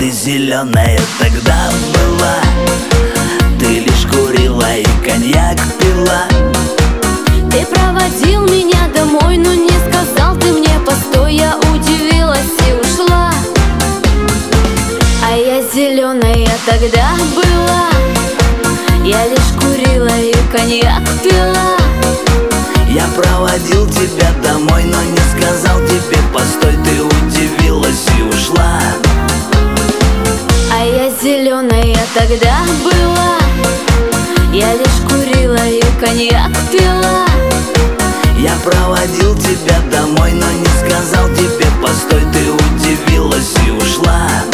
ты зеленая тогда была. Ты лишь курила и коньяк пила. Ты проводил меня домой, но не сказал ты мне постой. Я удивилась и ушла. А я зеленая тогда была. Я лишь курила и коньяк пила. Я проводил тебя домой, но не сказал тебе постой. Ты удивилась и ушла. А я зеленая тогда была. Я лишь курила и коньяк пила. Я проводил тебя домой, но не сказал тебе постой. Ты удивилась и ушла.